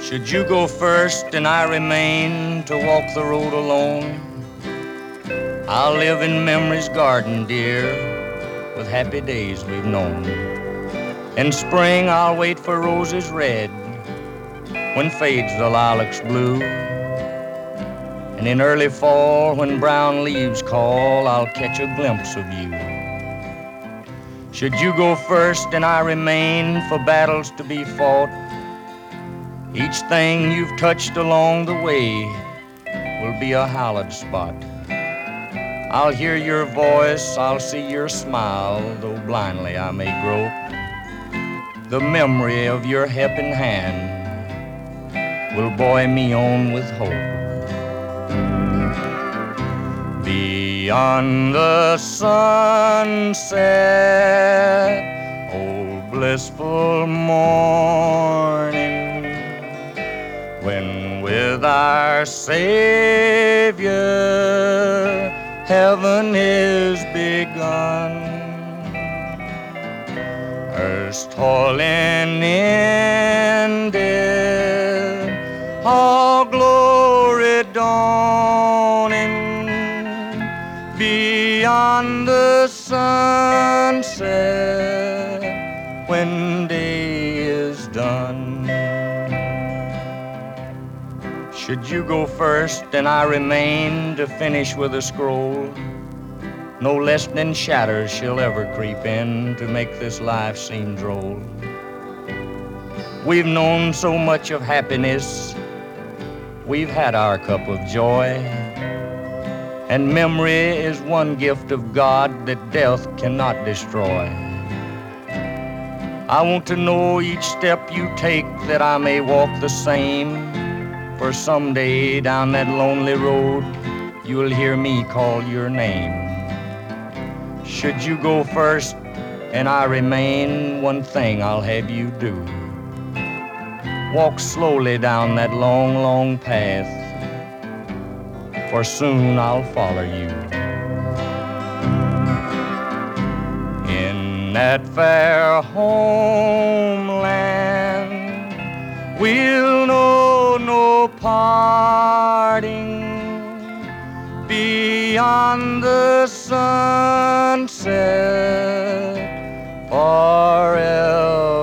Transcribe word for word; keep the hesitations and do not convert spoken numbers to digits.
Should you go first and I remain to walk the road alone, I'll live in memory's garden, dear, with happy days we've known. In spring I'll wait for roses red, when fades the lilac's blue. And in early fall, when brown leaves call, I'll catch a glimpse of you. Should you go first and I remain for battles to be fought, each thing you've touched along the way will be a hallowed spot. I'll hear your voice, I'll see your smile, though blindly I may grope. The memory of your helping hand will buoy me on with hope. Beyond the sunset, oh blissful morning, when with our Savior heaven is begun, earth's toiling ended, all glory dawning. Beyond the sunset, when day is done. Should you go first and I remain to finish with a scroll, no less than shadows shall ever creep in to make this life seem droll. We've known so much of happiness, we've had our cup of joy, and memory is one gift of God that death cannot destroy. I want to know each step you take that I may walk the same, for someday down that lonely road you'll hear me call your name. Should you go first and I remain, one thing I'll have you do: walk slowly down that long, long path, for soon I'll follow you. In that fair homeland, we'll know no parting. Beyond the sunset, forever